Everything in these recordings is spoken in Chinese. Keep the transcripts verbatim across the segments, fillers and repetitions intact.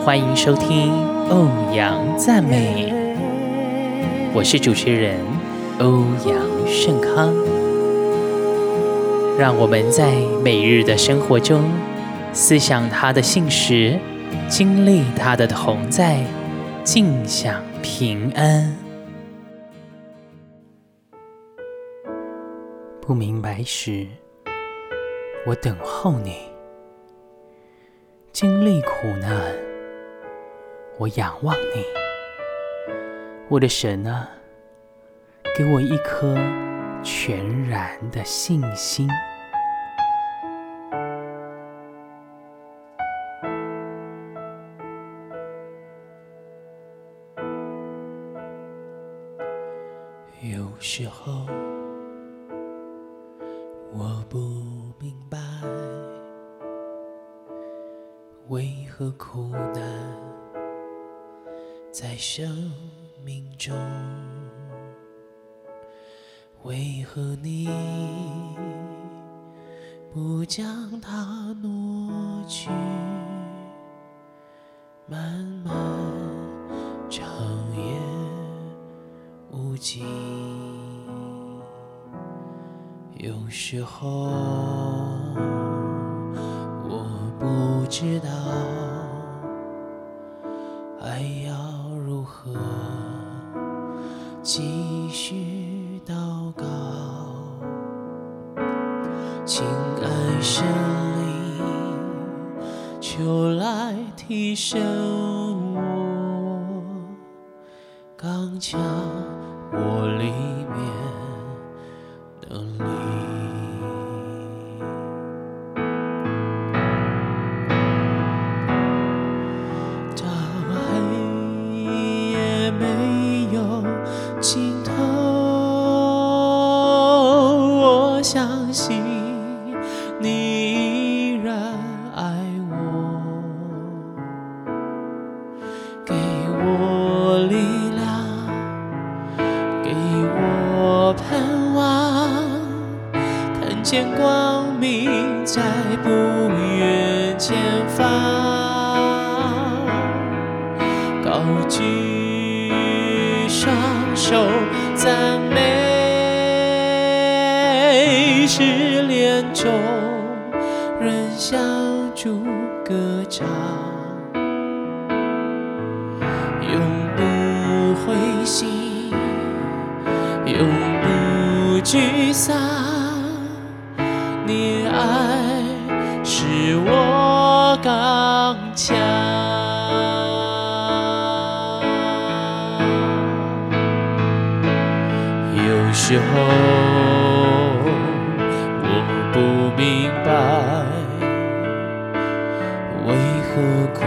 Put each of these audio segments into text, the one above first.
欢迎收听欧阳赞美，我是主持人欧阳盛康。让我们在每日的生活中思想他的信实，经历他的同在，尽享平安。不明白时，我等候你；经历苦难，我仰望你。我的神啊，给我一颗全然的信心。有时候我不明白，为何苦难在生命中，为何你不将它挪去？漫漫长夜无尽，有时候我不知道还要如何继续祷告。亲爱神灵，求来提升我，刚强我里面能力。当黑夜没有尽头，我相信你依然爱我，给我力量，给我盼望，看见光明在不远前方，高举双手赞美，失恋中仍向主歌唱，永不灰心，永不沮丧，你爱使我刚强。有时候我不明白，为何苦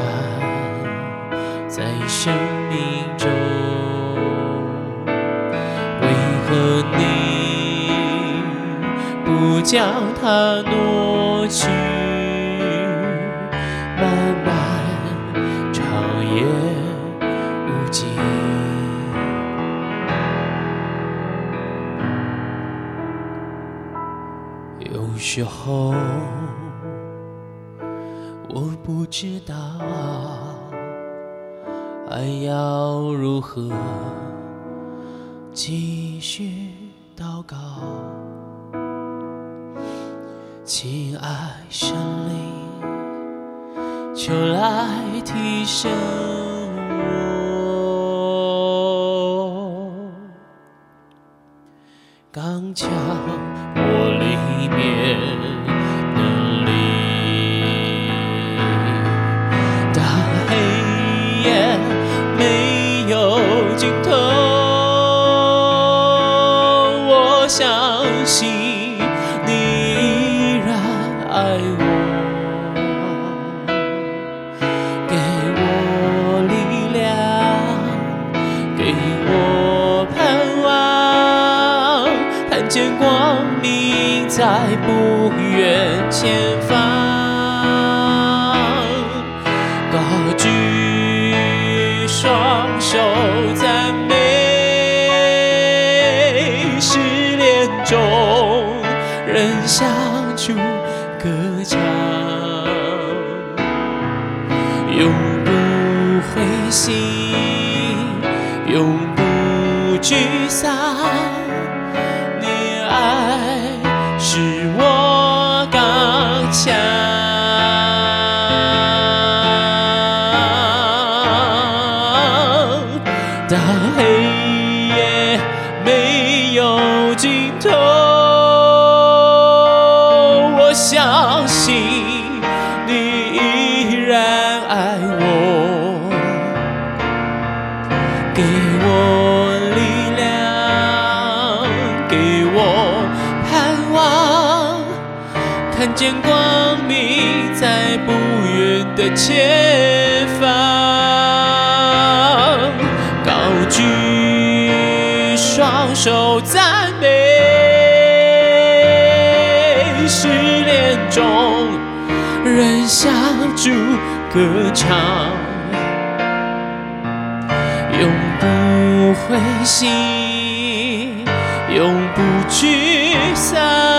难在生命中，为何你不将它挪去？漫漫长夜无尽，有时候我不知道还要如何继续祷告。亲爱神灵，求来提升我，刚强我里面能力。当黑夜没有尽头，我相信你依然爱我，给我力量，给我盼望，看见光明在不远前方，高举双手赞美，失恋中仍向主歌唱，永不心，永不沮丧。你爱使我刚强，当黑夜没有尽头，我相信你依然爱我，给我力量，给我盼望，看见光明在不远的前方，高举双手赞美，试炼中仍向主歌唱，永不灰心，永不沮丧。